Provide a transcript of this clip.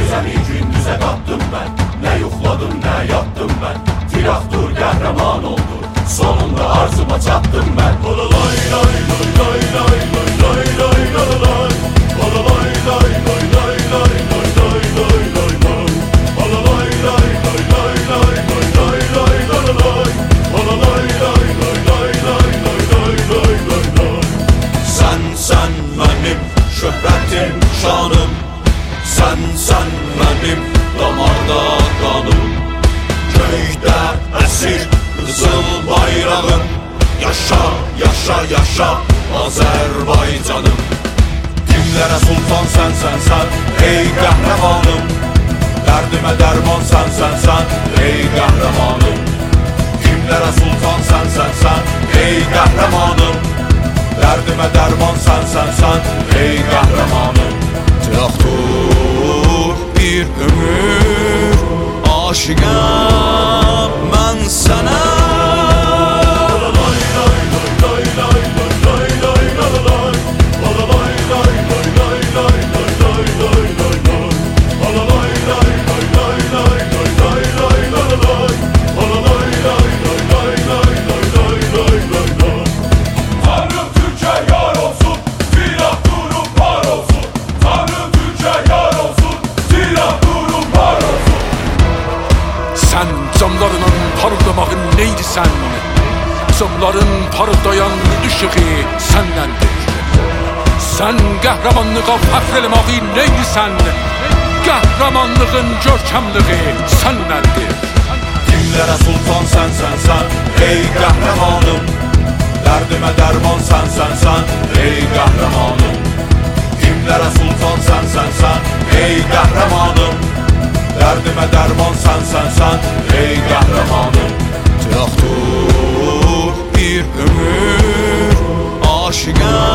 Gecəni gündüzə qatdım mən, nə yuxladım, nə yatdım mən. Tiraktur qəhrəman oldu, sonunda arzuma çatdım mən. Olalay lay lay lay lay lay lay lay lay lay. Olalay lay lay lay lay lay lay lay lay lay. Olalay lay lay lay lay lay lay lay lay lay. Olalay lay lay lay lay lay lay lay lay lay. Sen mənim şöhrətim, şanım. Sen mənim damarda qanım. Göydə əsir qızıl bayrağım. Yaşa, yaşa, yaşa Azərbaycanım. Kimlərə sultan sən, ey qəhrəmanım. Dərdimə dərman sən, ey qəhrəmanım. Kimlərə sultan sən, ey qəhrəmanım. Dərdimə dərman sən, ey qəhrəmanım. Tiraktur bir ömür aşıqam mən sənə. Sən camlarının parıldamağın neydi sən? Camların parıldayan ışığı səndəndir. Sən qəhrəmanlığa fəxr eləməyi neydi sən? Qəhrəmanlığın görkəmliği səndəndir. Kimlərə sultan sən, ey qəhrəmanım. Dərdimə dərman sən, ey qəhrəmanım. Kimlərə sultan sən, ey qəhrəmanım. Dərdimə dərman sən, ey qəhrəmanım. Tiraktur bir ömür aşıqam